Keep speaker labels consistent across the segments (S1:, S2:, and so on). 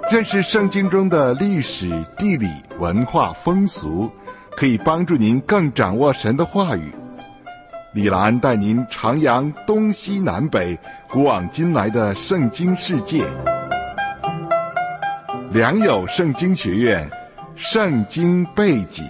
S1: 认识圣经中的历史、地理、文化、风俗，可以帮助您更掌握神的话语。李兰带您徜徉东西南北、古往今来的圣经世界。良友圣经学院，圣经背景。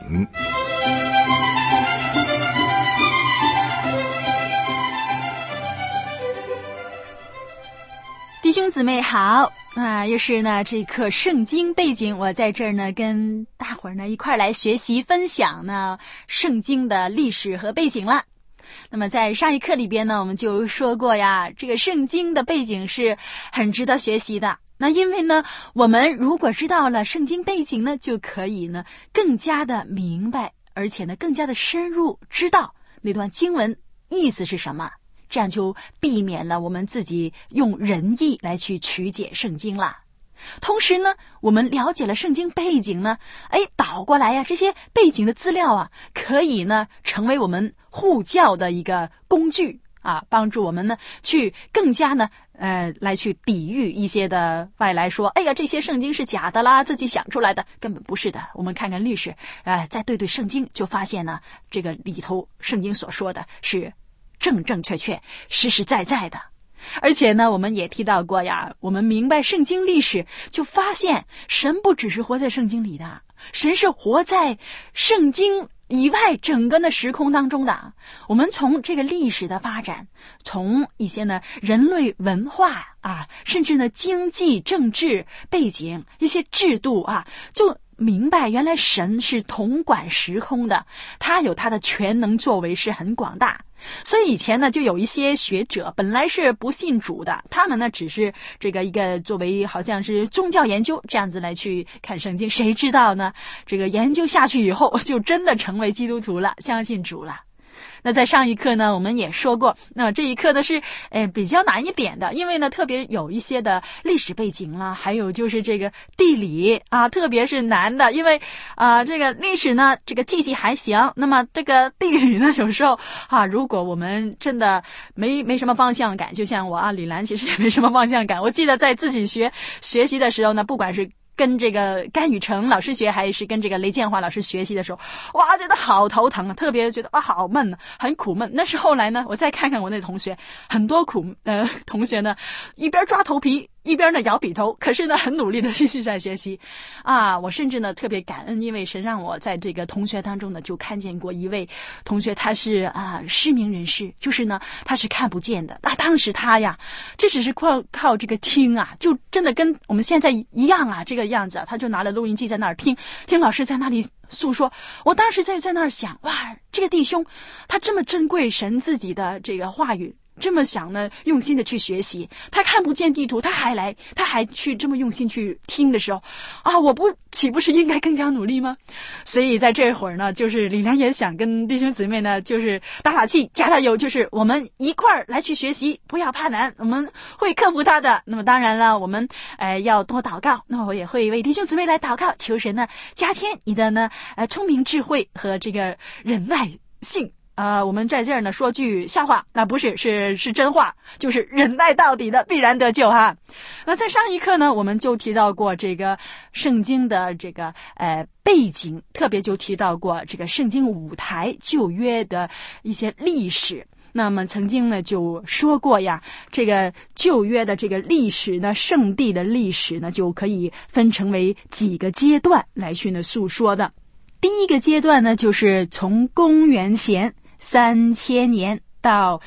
S2: 弟兄姊妹好又是呢这课圣经背景，我在这儿呢跟大伙儿呢一块儿来学习分享呢圣经的历史和背景了。那么在上一课里边呢，我们就说过呀，这个圣经的背景是很值得学习的。那因为呢，我们如果知道了圣经背景呢，就可以呢更加的明白，而且呢更加的深入知道那段经文意思是什么。这样就避免了我们自己用人意来去曲解圣经了。同时呢，我们了解了圣经背景呢，倒过来呀，这些背景的资料啊，可以呢成为我们护教的一个工具啊，帮助我们呢去更加呢来去抵御一些的外来说，这些圣经是假的啦，自己想出来的，根本不是的。我们看看历史，再对圣经，就发现呢，这个里头圣经所说的是正正确确、实实在在的。而且呢，我们也提到过呀，我们明白圣经历史，就发现神不只是活在圣经里的，神是活在圣经以外整个的时空当中的。我们从这个历史的发展，从一些呢人类文化啊，甚至呢经济政治背景一些制度啊，就明白原来神是统管时空的，他有他的全能作为，是很广大。所以以前呢，就有一些学者本来是不信主的，他们呢只是这个一个作为好像是宗教研究这样子来去看圣经，谁知道呢，这个研究下去以后就真的成为基督徒了，相信主了。那在上一课呢，我们也说过，那这一课呢是比较难一点的，因为呢特别有一些的历史背景啦，还有就是这个地理啊，特别是难的，因为这个历史呢这个记还行，那么这个地理呢有时候如果我们真的没什么方向感，就像我李兰其实也没什么方向感。我记得在自己学习的时候呢，不管是跟这个甘宇成老师学，还是跟这个雷建华老师学习的时候，哇，觉得好头疼啊，特别觉得好闷，很苦闷。但是后来呢，我再看看我那同学，很多同学呢，一边抓头皮一边呢摇笔头，可是呢很努力的继续在学习我甚至呢特别感恩，因为神让我在这个同学当中呢就看见过一位同学，他是失明人士，就是呢他是看不见的。当时他呀，这只是靠这个听就真的跟我们现在一样这个样子他就拿了录音机在那儿听老师在那里诉说。我当时在那儿想，哇，这个弟兄他这么珍贵神自己的这个话语，这么想呢用心的去学习，他看不见地图，他还去这么用心去听的时候我岂不是应该更加努力吗？所以在这会儿呢，就是李兰也想跟弟兄姊妹呢就是打气加油，就是我们一块儿来去学习，不要怕难，我们会克服它的。那么当然了，我们要多祷告，那么我也会为弟兄姊妹来祷告，求神呢加添你的呢聪明智慧和这个忍耐性。我们在这儿呢说句笑话，不是真话，就是忍耐到底的必然得救哈。那在上一课呢，我们就提到过这个圣经的这个背景，特别就提到过这个圣经舞台旧约的一些历史。那么曾经呢就说过呀，这个旧约的这个历史呢，圣地的历史呢，就可以分成为几个阶段来去呢诉说的。第一个阶段呢，就是从公元前3000年到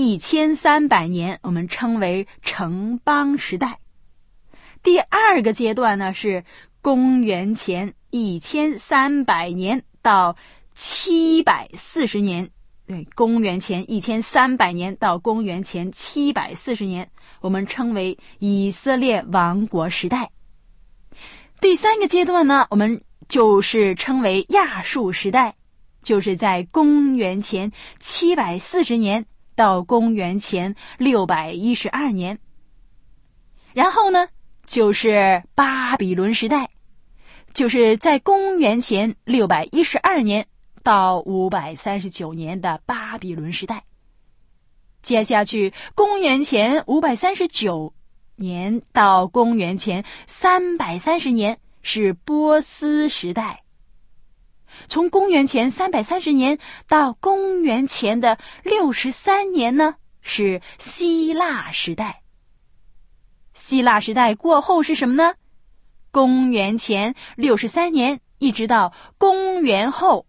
S2: 1300年，我们称为城邦时代。第二个阶段呢，是公元前1300年到740年。对，公元前1300年到公元前740年，我们称为以色列王国时代。第三个阶段呢，我们就是称为亚述时代，就是在公元前740年到公元前612年。然后呢，就是巴比伦时代，就是在公元前612年到539年的巴比伦时代。接下去公元前539 年到公元前330年是波斯时代，从公元前330年到公元前的63年呢是希腊时代。希腊时代过后是什么呢？公元前63年一直到公元后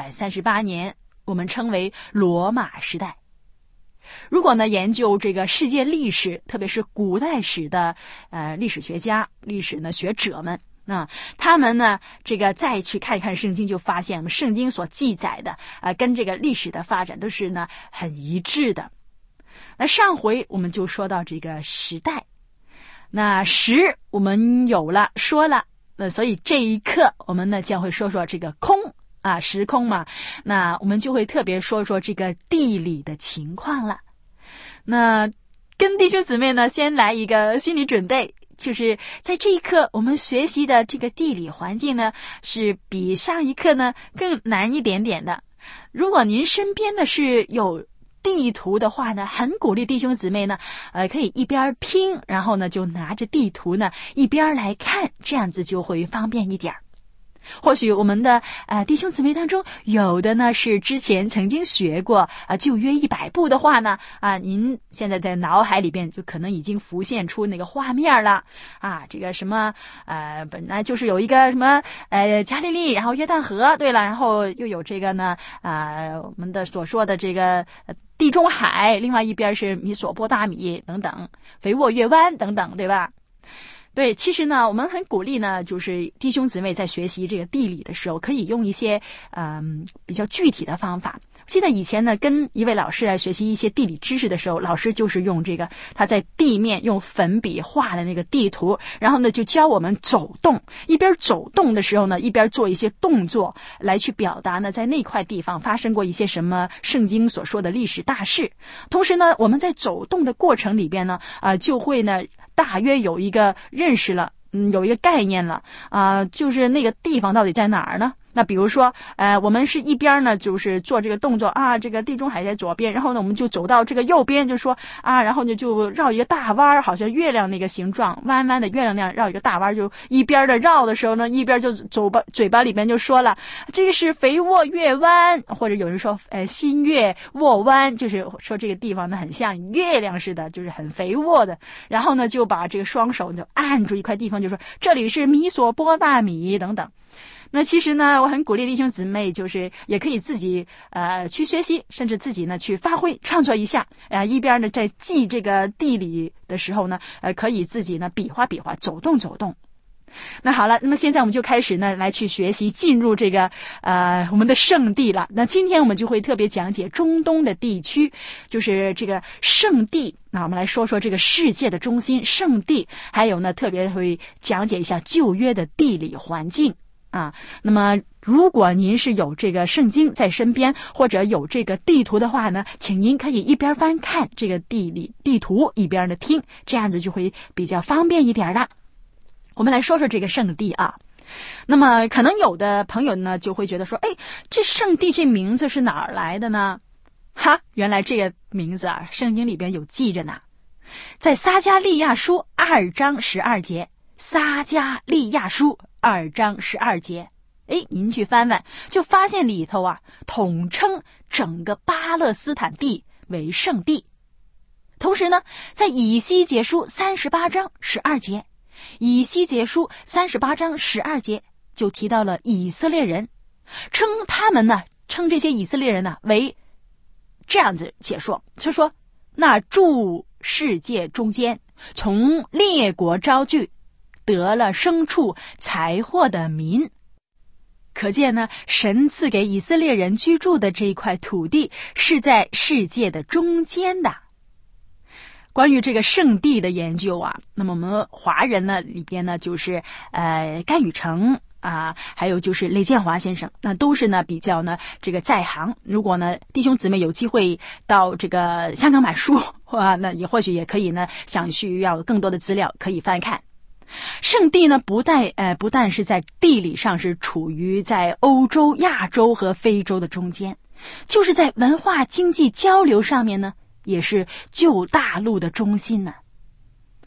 S2: 638年，我们称为罗马时代。如果呢研究这个世界历史，特别是古代史的历史学家、历史呢学者们，他们呢这个再去看一看圣经，就发现圣经所记载的跟这个历史的发展都是呢很一致的。那上回我们就说到这个时代，那时我们有了说了，所以这一课我们呢将会说说这个空时空嘛，那我们就会特别说说这个地理的情况了。那跟弟兄姊妹呢先来一个心理准备，就是在这一课我们学习的这个地理环境呢是比上一课呢更难一点点的。如果您身边呢是有地图的话呢，很鼓励弟兄姊妹呢可以一边听，然后呢就拿着地图呢一边来看，这样子就会方便一点。或许我们的弟兄姊妹当中有的呢是之前曾经学过旧约100部的话呢您现在在脑海里边就可能已经浮现出那个画面了这个什么本来就是有一个什么加利利，然后约旦河，对了，然后又有这个呢我们的所说的这个地中海，另外一边是米索波大米等等，肥沃月湾等等，对吧？对，其实呢我们很鼓励呢就是弟兄姊妹在学习这个地理的时候可以用一些比较具体的方法。记得以前呢跟一位老师来学习一些地理知识的时候，老师就是用这个他在地面用粉笔画的那个地图，然后呢就教我们走动，一边走动的时候呢一边做一些动作来去表达呢在那块地方发生过一些什么圣经所说的历史大事。同时呢我们在走动的过程里边呢就会呢大约有一个认识了，有一个概念了就是那个地方到底在哪儿呢？那比如说我们是一边呢就是做这个动作这个地中海在左边，然后呢我们就走到这个右边，就说然后呢就绕一个大弯，好像月亮那个形状，弯弯的月亮那样绕一个大弯，就一边的绕的时候呢一边就嘴巴里边就说了这个是肥沃月湾，或者有人说新月沃湾，就是说这个地方呢很像月亮似的，就是很肥沃的。然后呢就把这个双手就按住一块地方，就说这里是米索波大米等等。那其实呢我很鼓励弟兄姊妹就是也可以自己去学习，甚至自己呢去发挥创作一下一边呢在记这个地理的时候呢可以自己呢比划比划，走动走动。那好了，那么现在我们就开始呢来去学习进入这个我们的圣地了。那今天我们就会特别讲解中东的地区，就是这个圣地。那我们来说说这个世界的中心圣地，还有呢特别会讲解一下旧约的地理环境那么如果您是有这个圣经在身边，或者有这个地图的话呢，请您可以一边翻看这个地图，一边的听，这样子就会比较方便一点了。我们来说说这个圣地那么可能有的朋友呢就会觉得说这圣地这名字是哪儿来的呢？原来这个名字圣经里边有记着呢，在撒迦利亚书2章12节，撒迦利亚书2章12节，您去翻翻就发现里头统称整个巴勒斯坦地为圣地。同时呢在以西结书38章12节，以西结书38章12节就提到了以色列人，称这些以色列人呢为这样子解说，就说那住世界中间，从列国招聚，得了牲畜财货的民。可见呢神赐给以色列人居住的这一块土地是在世界的中间的。关于这个圣地的研究那么我们华人呢里边呢就是甘宇成还有就是雷建华先生，那都是呢比较呢这个在行。如果呢弟兄姊妹有机会到这个香港买书那也或许也可以呢想需要更多的资料可以翻看。圣地呢不但是在地理上是处于在欧洲、亚洲和非洲的中间，就是在文化经济交流上面呢也是旧大陆的中心呢。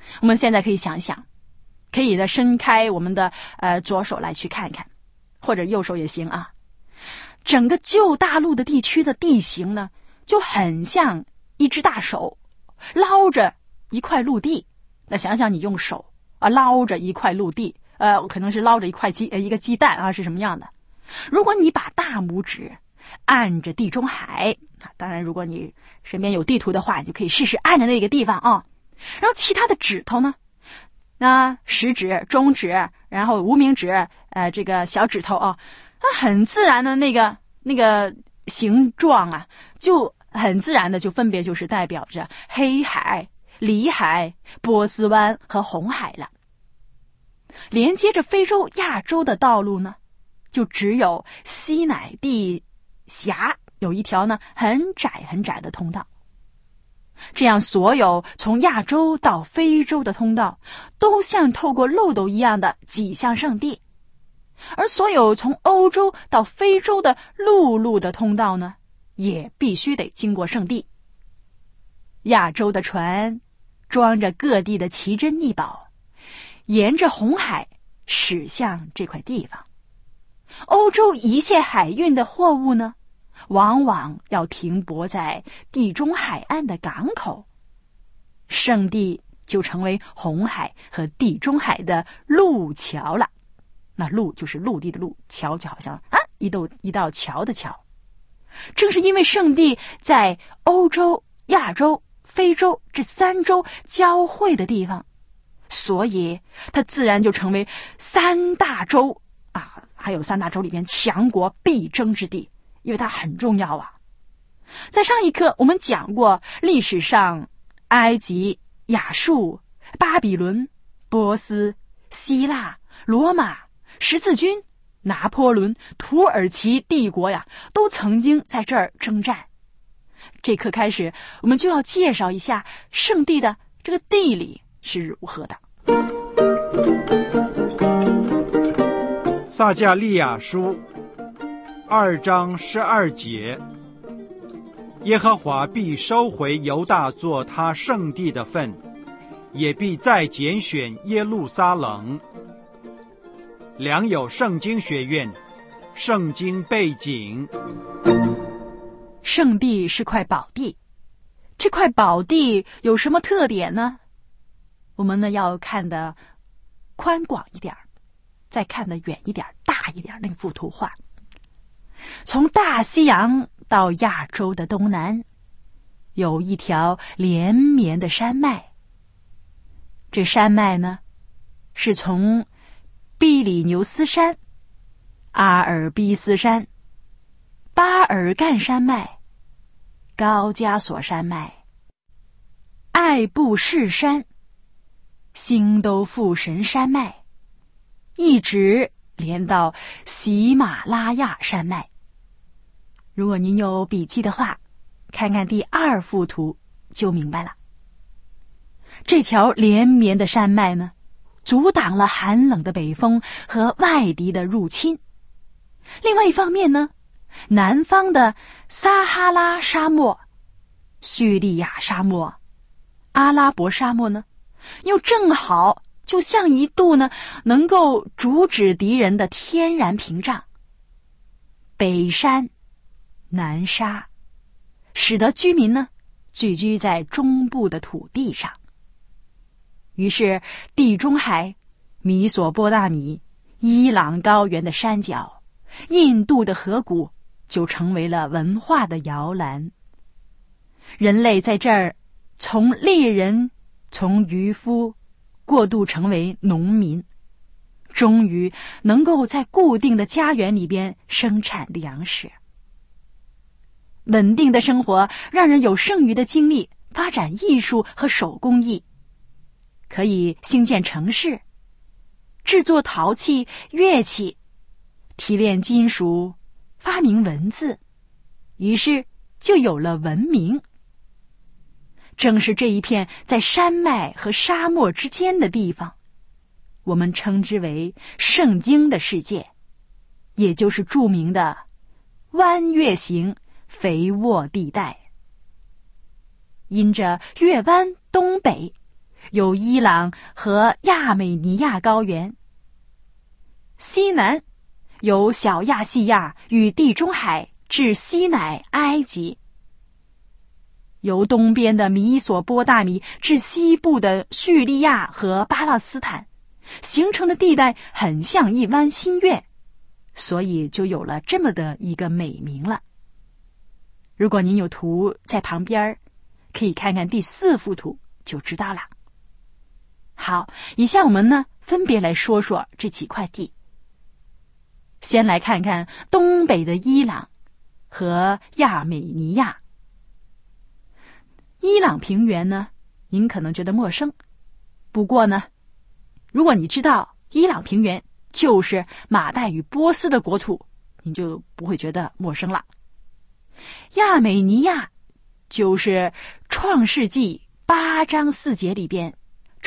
S2: 我们现在可以想想，可以呢伸开我们的左手来去看看，或者右手也行啊。整个旧大陆的地区的地形呢，就很像一只大手捞着一块陆地。那想想你用手捞着一块陆地，可能是捞着一个鸡蛋啊，是什么样的？如果你把大拇指按着地中海，当然如果你身边有地图的话，你就可以试试按着那个地方啊。然后其他的指头呢，那食指、中指，然后无名指，这个小指头啊，它很自然的那个形状啊，就很自然的就分别就是代表着黑海、里海、波斯湾和红海了。连接着非洲、亚洲的道路呢，就只有西乃地峡有一条呢很窄很窄的通道。这样所有从亚洲到非洲的通道都像透过漏斗一样的挤向圣地，而所有从欧洲到非洲的陆路的通道呢，也必须得经过圣地。亚洲的船装着各地的奇珍异宝，沿着红海驶向这块地方。欧洲一切海运的货物呢，往往要停泊在地中海岸的港口，圣地就成为红海和地中海的路桥了。那路就是陆地的路，桥就好像一道桥的桥。正是因为圣地在欧洲、亚洲、非洲这三洲交汇的地方，所以它自然就成为三大洲还有三大洲里面强国必争之地，因为它很重要啊。在上一课我们讲过，历史上埃及、亚述、巴比伦、波斯、希腊、罗马、十字军、拿破仑、土耳其帝国呀，都曾经在这儿征战。这课开始，我们就要介绍一下圣地的这个地理是如何的。
S3: 撒迦利亚书2章12节，耶和华必收回犹大做他圣地的份，也必再拣选耶路撒冷。良友圣经学院，圣经背景。
S2: 圣地是块宝地，这块宝地有什么特点呢？我们呢要看得宽广一点，再看得远一点、大一点那幅图画。从大西洋到亚洲的东南，有一条连绵的山脉。这山脉呢，是从比里牛斯山、阿尔卑斯山、巴尔干山脉、高加索山脉、艾布士山、星斗父神山脉，一直连到喜马拉雅山脉。如果您有笔记的话，看看第2幅图就明白了。这条连绵的山脉呢，阻挡了寒冷的北风和外敌的入侵。另外一方面呢，南方的撒哈拉沙漠、叙利亚沙漠、阿拉伯沙漠呢，又正好就像一度呢能够阻止敌人的天然屏障。北山南沙，使得居民呢聚居在中部的土地上。于是地中海、米索波大米、伊朗高原的山脚、印度的河谷就成为了文化的摇篮。人类在这儿从猎人、从渔夫过渡成为农民，终于能够在固定的家园里边生产粮食。稳定的生活让人有剩余的精力发展艺术和手工艺，可以兴建城市，制作陶器、乐器，提炼金属，发明文字，于是就有了文明。正是这一片在山脉和沙漠之间的地方，我们称之为圣经的世界，也就是著名的弯月形肥沃地带。因着月湾东北， 有伊朗和亚美尼亚高原，西南有小亚细亚与地中海至西乃埃及，由东边的米索波大米至西部的叙利亚和巴勒斯坦，形成的地带很像一弯心月，所以就有了这么的一个美名了。如果您有图在旁边，可以看看第4幅图就知道了。好，以下我们呢分别来说说这几块地。先来看看东北的伊朗和亚美尼亚。伊朗平原呢，您可能觉得陌生，不过呢，如果你知道伊朗平原就是马代与波斯的国土，你就不会觉得陌生了。亚美尼亚就是创世纪8章4节里边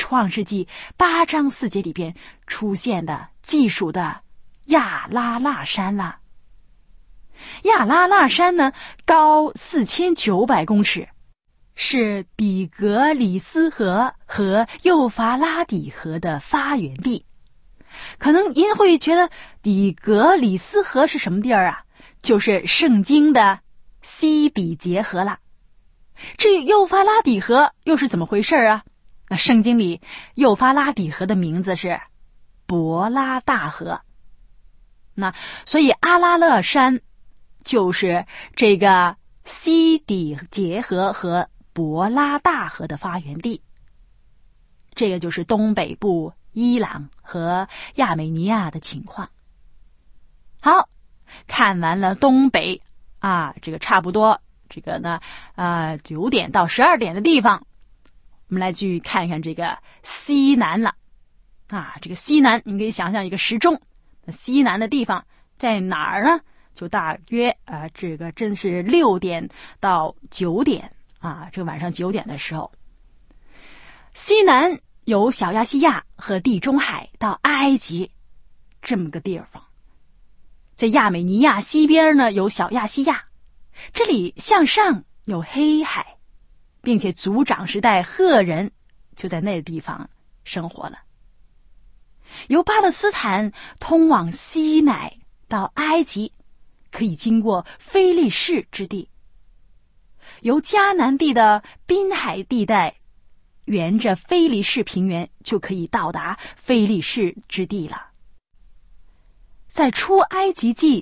S2: 出现的记述的亚拉腊山了。亚拉腊山呢，高4900公尺，是底格里斯河和幼发拉底河的发源地。可能您会觉得底格里斯河是什么地儿啊？就是圣经的西底结河了。这幼发拉底河又是怎么回事啊？那圣经里幼发拉底河的名字是伯拉大河。那所以阿拉勒山就是这个西底结河和伯拉大河的发源地。这个就是东北部伊朗和亚美尼亚的情况。好，看完了东北这个差不多这个呢9点到12点的地方，我们来继续看看这个西南了。这个西南你可以想象一个时钟，那西南的地方在哪儿呢？就大约这个真是6点到9点这个晚上9点的时候。西南有小亚细亚和地中海到埃及这么个地方。在亚美尼亚西边呢有小亚细亚，这里向上有黑海，并且族长时代赫人就在那个地方生活了。由巴勒斯坦通往西乃到埃及，可以经过非利士之地，由迦南地的滨海地带沿着非利士平原就可以到达非利士之地了。在出埃及记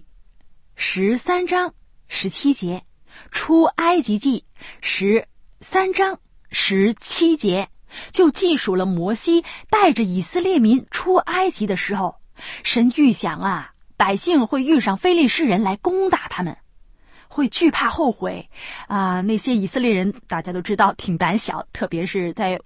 S2: 13章17节，出埃及记13章17节就记述了摩西带着以色列民出埃及的时候，神预想百姓会遇上非利士人来攻打他们，会惧怕后悔那些以色列人大家都知道挺胆小，特别是在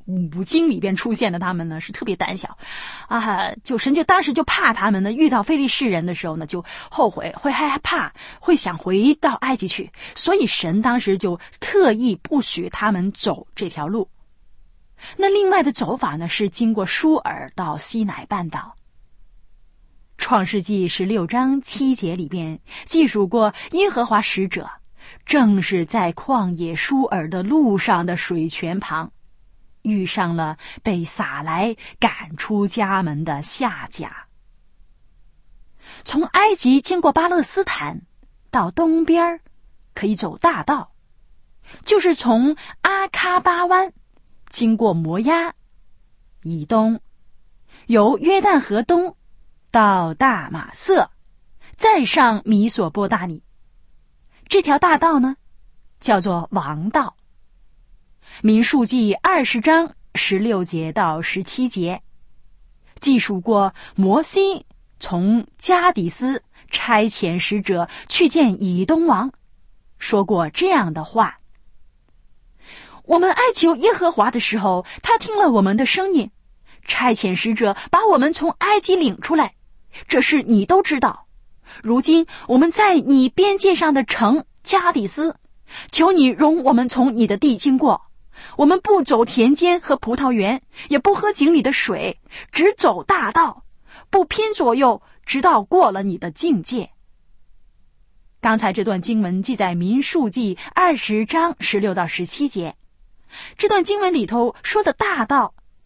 S2: 5经里边出现的他们呢是特别胆小就神就当时就怕他们呢，遇到非利士人的时候呢就后悔，会害怕，会想回到埃及去，所以神当时就特意不许他们走这条路。那另外的走法呢是经过舒尔到西乃半岛。创世纪16章7节里边记述过耶和华使者正是在旷野舒尔的路上的水泉旁遇上了被撒来赶出家门的夏甲。从埃及经过巴勒斯坦到东边可以走大道，就是从阿喀巴湾经过摩押以东，由约旦河东到大马色，再上米索波大米。这条大道呢叫做王道。民数记20章16节到17节记述过摩西从加底斯差遣使者去见以东王，说过这样的话：我们哀求耶和华的时候，他听了我们的声音，差遣使者把我们从埃及领出来，这事你都知道。如今我们在你边界上的城加底斯，求你容我们从你的地经过，我们不走田间和葡萄园，也不喝井里的水，只走大道，不偏左右，直到过了你的境界。刚才这段经文记在民数记20章16到17节。这段经文里头说的大道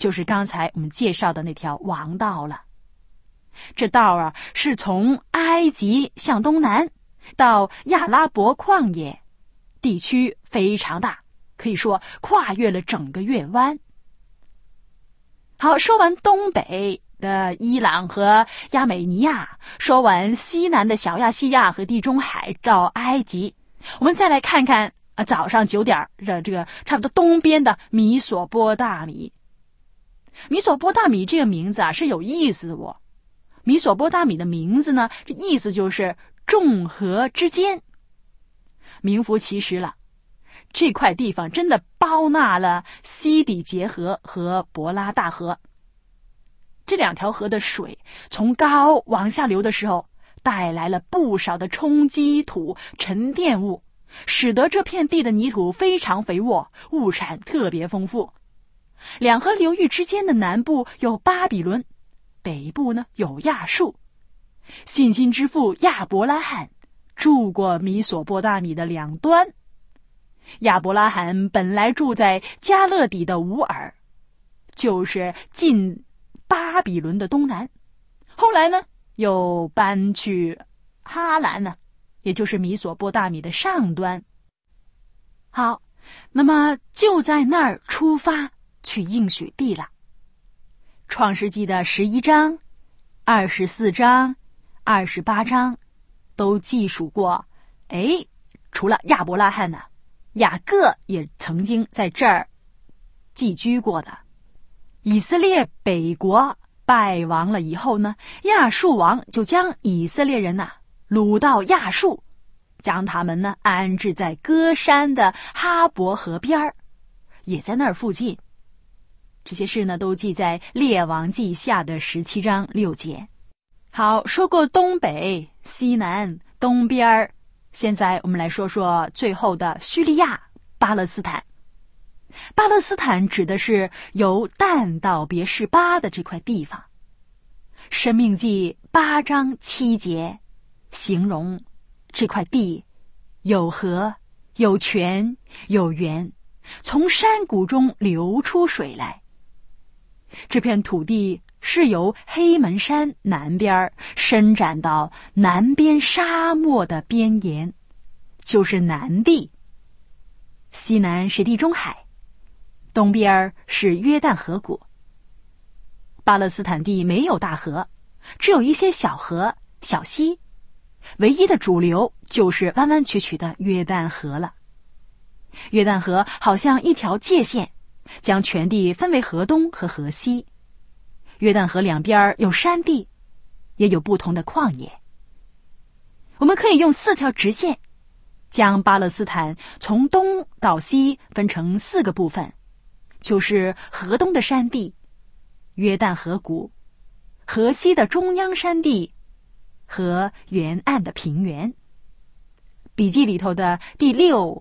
S2: 就是刚才我们介绍的那条王道了。这道啊，是从埃及向东南到亚拉伯旷野，地区非常大，可以说跨越了整个月湾。好，说完东北的伊朗和亚美尼亚，说完西南的小亚细亚和地中海到埃及，我们再来看看早上9点这个差不多东边的米索波大米。米索波大米这个名字是有意思的哦。米索波大米的名字呢，这意思就是众河之间，名副其实了。这块地方真的包纳了西底结河和伯拉大河。这2条河的水从高往下流的时候，带来了不少的冲积土、沉淀物，使得这片地的泥土非常肥沃，物产特别丰富。2河流域之间的南部有巴比伦，北部呢有亚述。信心之父亚伯拉罕住过米索波大米的两端。亚伯拉罕本来住在加勒底的乌尔，就是近巴比伦的东南，后来呢又搬去哈兰呢，也就是米索波大米的上端。好，那么就在那儿出发去应许地了。创世纪的11章、24章、28章都记述过，除了亚伯拉罕呢，雅各也曾经在这儿寄居过的。以色列北国败亡了以后呢，亚述王就将以色列人掳到亚述，将他们呢安置在歌山的哈伯河边，也在那儿附近。这些事呢都记在列王记下的17章6节。好，说过东北、西南、东边，现在我们来说说最后的叙利亚、巴勒斯坦。巴勒斯坦指的是由但到别是巴的这块地方。申命记8章7节形容这块地有河、有泉、有源，从山谷中流出水来。这片土地是由黑门山南边伸展到南边沙漠的边沿，就是南地。西南是地中海，东边是约旦河谷。巴勒斯坦地没有大河，只有一些小河、小溪，唯一的主流就是弯弯曲曲的约旦河了。约旦河好像一条界限，将全地分为河东和河西。约旦河两边有山地，也有不同的旷野。我们可以用4条直线将巴勒斯坦从东到西分成4个部分，就是河东的山地、约旦河谷、河西的中央山地和沿岸的平原。笔记里头的第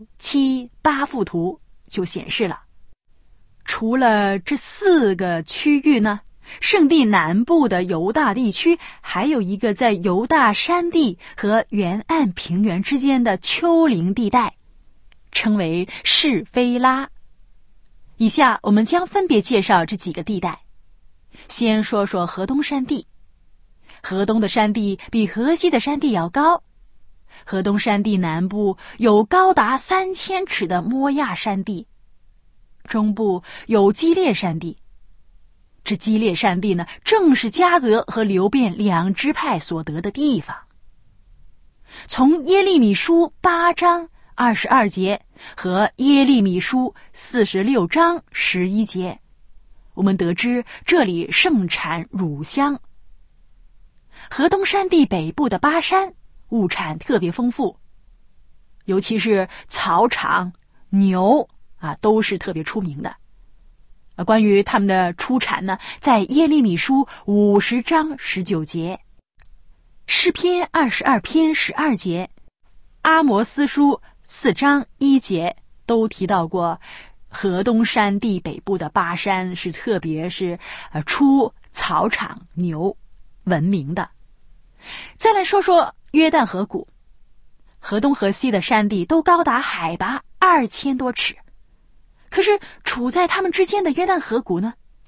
S2: 6、7、8幅图就显示了。除了这4个区域呢，圣地南部的犹大地区还有一个在犹大山地和沿岸平原之间的丘陵地带，称为示菲拉。以下我们将分别介绍这几个地带。先说说河东山地。河东的山地比河西的山地要高。河东山地南部有高达3000尺的摩亚山地，中部有基列山地。这基列山地呢，正是迦得和流便2支派所得的地方。从耶利米书8章22节和耶利米书46章11节，我们得知这里盛产乳香。河东山地北部的巴山物产特别丰富，尤其是草场、牛都是特别出名的。关于他们的出产呢，在耶利米书50章19节、诗篇22篇12节、阿摩斯书4章1节都提到过，河东山地北部的巴山是特别是出草场牛闻名的。再来说说约旦河谷。河东河西的山地都高达海拔2000多尺，可是处在它们之间的约旦河谷呢，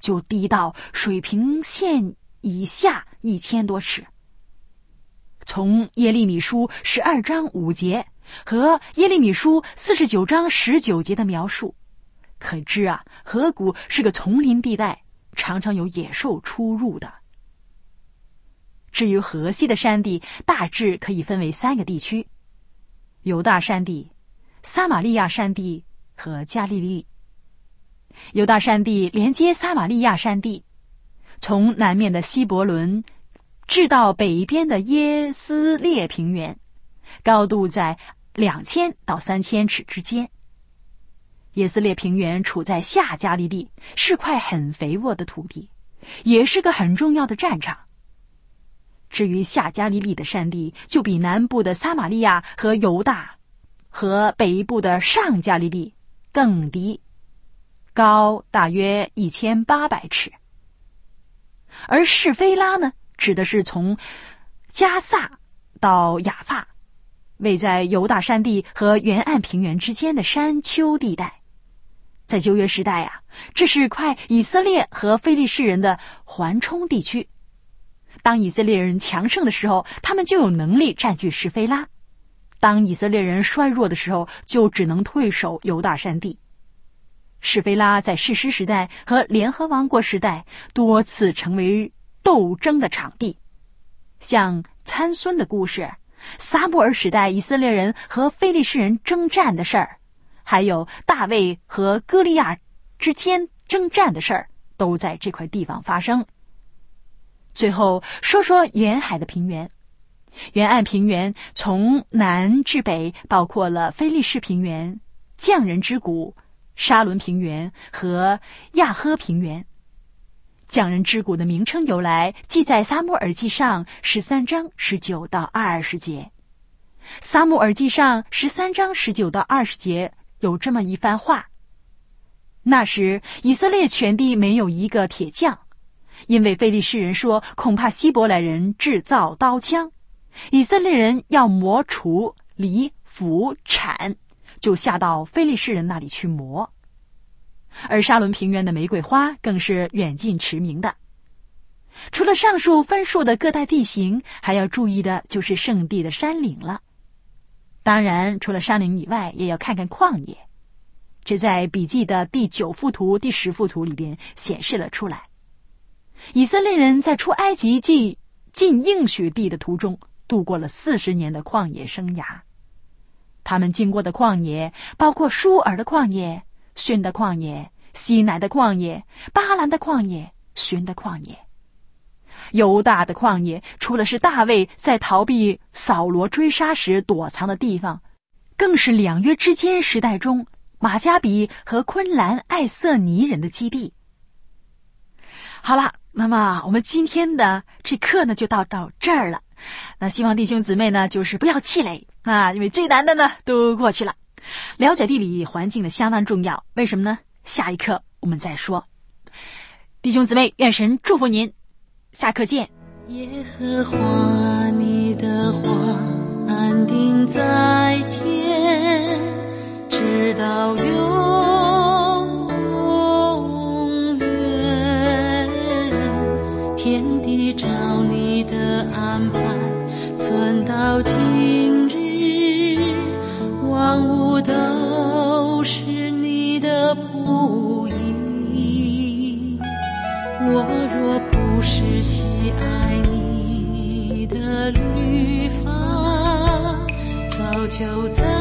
S2: 就低到水平线以下1000多尺。从耶利米书12章5节和耶利米书49章19节的描述可知啊，河谷是个丛林地带，常常有野兽出入的。至于河西的山地，大致可以分为3个地区：犹大山地、撒玛利亚山地和加利利。犹大山地连接撒玛利亚山地，从南面的希伯伦至到北边的耶斯列平原，高度在2000到3000尺之间。耶斯列平原处在下加利利，是块很肥沃的土地，也是个很重要的战场。至于下加利利的山地，就比南部的撒玛利亚和犹大和北部的上加利利更低，高大约1800尺。而示非拉呢，指的是从加萨到亚法，位在犹大山地和沿岸平原之间的山丘地带。在旧约时代啊，这是块以色列和非利士人的缓冲地区。当以色列人强盛的时候，他们就有能力占据示非拉；当以色列人衰弱的时候，就只能退守犹大山地。示非拉在士师时代和联合王国时代多次成为斗争的场地，像参孙的故事、撒母耳时代以色列人和非利士人征战的事儿，还有大卫和歌利亚之间征战的事儿，都在这块地方发生。最后说说沿海的平原。沿岸平原从南至北包括了非利士平原、匠人之谷、沙伦平原和亚呵平原。匠人之谷的名称由来记在撒母耳记上13章19到20节。撒母耳记上13章19到20节有这么一番话：那时以色列全地没有一个铁匠，因为非利士人说恐怕希伯来人制造刀枪，以色列人要磨锄、犁、斧、铲，就下到非利士人那里去磨。而沙伦平原的玫瑰花更是远近驰名的。除了上述分述的各带地形，还要注意的就是圣地的山岭了。当然除了山岭以外，也要看看旷野，这在笔记的第9幅图、第10幅图里边显示了出来。以色列人在出埃及记进应许地的途中度过了40年的旷野生涯。他们经过的旷野包括舒尔的旷野、逊的旷野、西乃的旷野、巴兰的旷野、寻的旷野。犹大的旷野除了是大卫在逃避扫罗追杀时躲藏的地方，更是两约之间时代中马加比和昆兰艾瑟尼人的基地。好了，那么我们今天的这课呢就到这儿了。那希望弟兄姊妹呢就是不要气馁啊，因为最难的呢都过去了。了解地理环境的相当重要，为什么呢？下一课我们再说。弟兄姊妹，愿神祝福您，下课见。
S4: 耶和华你的话安定在天，直到永远。天地照你的安排存到今日，万物都是你的仆役。我若不是喜爱你的律法，早就在